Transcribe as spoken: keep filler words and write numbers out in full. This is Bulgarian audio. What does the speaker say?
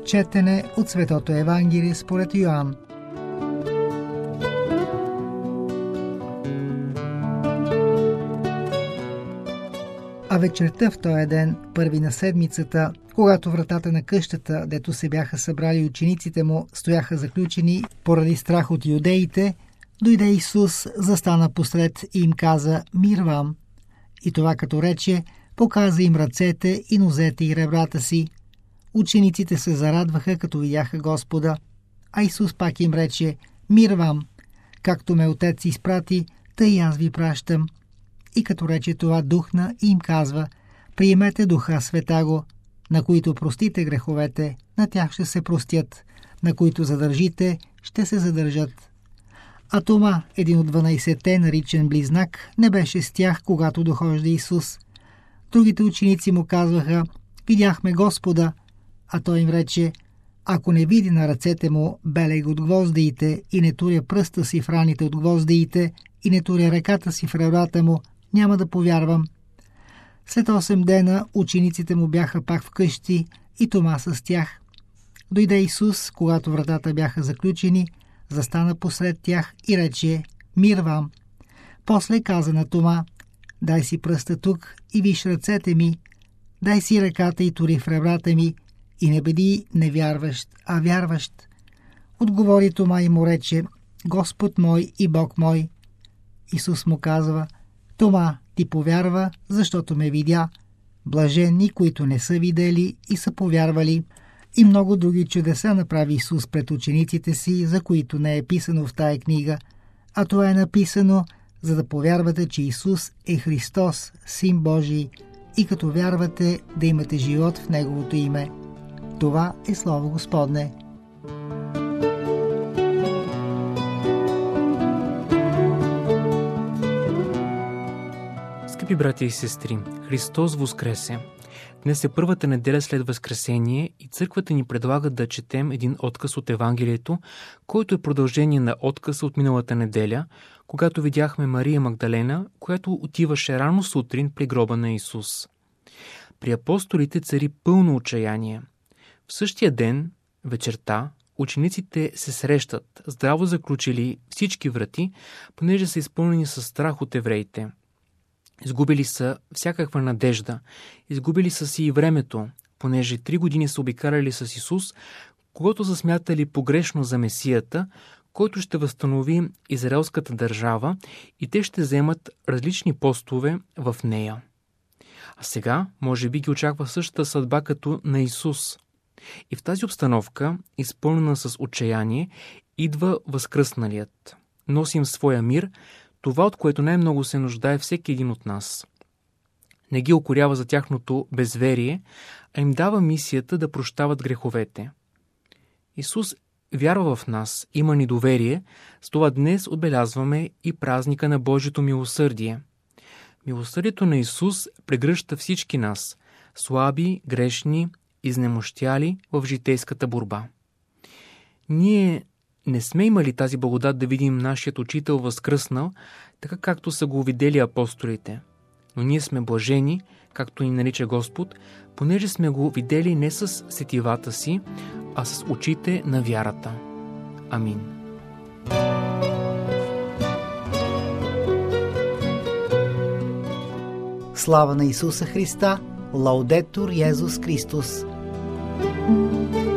Четене от Светото Евангелие според Йоан. А вечерта в този ден, първи на седмицата, когато вратата на къщата, дето се бяха събрали учениците му, стояха заключени поради страх от юдеите, дойде Исус, застана посред и им каза: „Мир вам!“ И това като рече, показа им ръцете и нозете и ребрата си. Учениците се зарадваха, като видяха Господа, а Исус пак им рече: „Мир вам! Както ме Отец изпрати, тъй и аз ви пращам.“ И като рече това, духна и им казва: „Приемете Духа Святаго, на които простите греховете, на тях ще се простят, на които задържите, ще се задържат.“ А Тома, един от дванайсетте, наричан Близнак, не беше с тях, когато дохожда Исус. Другите ученици му казваха: „Видяхме Господа“, а той им рече: „Ако не види на ръцете му белег от гвоздиите и не туря пръста си в раните от гвоздиите и не туря ръката си в ребрата му, няма да повярвам.“ След осем дена учениците му бяха пак вкъщи и Тома с тях. Дойде Исус, когато вратата бяха заключени, застана посред тях и рече: „Мир вам!“ После каза на Тома: „Дай си пръста тук и виж ръцете ми, дай си ръката и тури в ребрата ми, и не бъди невярващ, а вярващ.“ Отговори Тома и му рече: „Господ мой и Бог мой.“ Исус му казва: „Тома, ти повярва, защото ме видя. Блаженни, които не са видели и са повярвали.“ И много други чудеса направи Исус пред учениците си, за които не е писано в тая книга, а това е написано, за да повярвате, че Исус е Христос, Син Божий, и като вярвате, да имате живот в Неговото име. Това е Слово Господне. Скъпи братя и сестри, Христос воскресе! Днес е първата неделя след Възкресение и църквата ни предлага да четем един откъс от Евангелието, който е продължение на откъса от миналата неделя, когато видяхме Мария Магдалена, която отиваше рано сутрин при гроба на Исус. При апостолите цари пълно отчаяние. В същия ден, вечерта, учениците се срещат, здраво заключили всички врати, понеже са изпълнени със страх от евреите. Изгубили са всякаква надежда, изгубили са си и времето, понеже три години са обикаляли с Исус, когато са смятали погрешно за Месията, който ще възстанови израелската държава и те ще вземат различни постове в нея. А сега, може би, ги очаква същата съдба като на Исус. И в тази обстановка, изпълнена с отчаяние, идва възкръсналият. Носи им своя мир, това, от което най-много се нуждае всеки един от нас. Не ги укорява за тяхното безверие, а им дава мисията да прощават греховете. Исус вярва в нас, има ни доверие, с това днес отбелязваме и празника на Божието милосърдие. Милосърдието на Исус прегръща всички нас, слаби, грешни, изнемощяли в житейската борба. Ние не сме имали тази благодат да видим нашият Учител възкръснал, така както са го видели апостолите. Но ние сме блажени, както ни нарича Господ, понеже сме го видели не с сетивата си, а с очите на вярата. Амин. Слава на Исуса Христа! Лаудетур Йезус Христос!